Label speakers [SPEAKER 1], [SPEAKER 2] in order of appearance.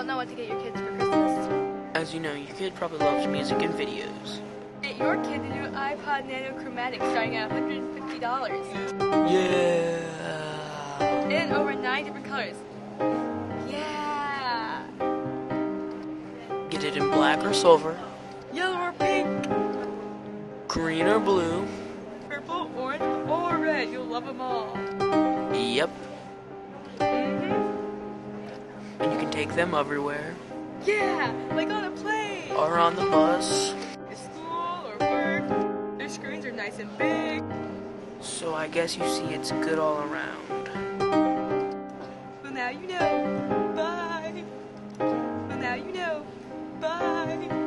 [SPEAKER 1] don't know what to get your kids for Christmas?
[SPEAKER 2] As you know, your kid probably loves music and videos.
[SPEAKER 1] Get your kid the new iPod Nano Chromatic starting at $150.
[SPEAKER 2] Yeah.
[SPEAKER 1] In over 9 different colors. Yeah.
[SPEAKER 2] Get it in black or silver,
[SPEAKER 1] Yellow or pink.
[SPEAKER 2] green or blue.
[SPEAKER 1] Purple, orange, or red. You'll love them all.
[SPEAKER 2] Yep.
[SPEAKER 1] Mm-hmm.
[SPEAKER 2] And you can take them everywhere.
[SPEAKER 1] Yeah, like on a plane.
[SPEAKER 2] Or on the bus.
[SPEAKER 1] To school or work. Their screens are nice and big.
[SPEAKER 2] So I guess you see it's good all around.
[SPEAKER 1] Well, now you know. Bye. Well, now you know. Bye.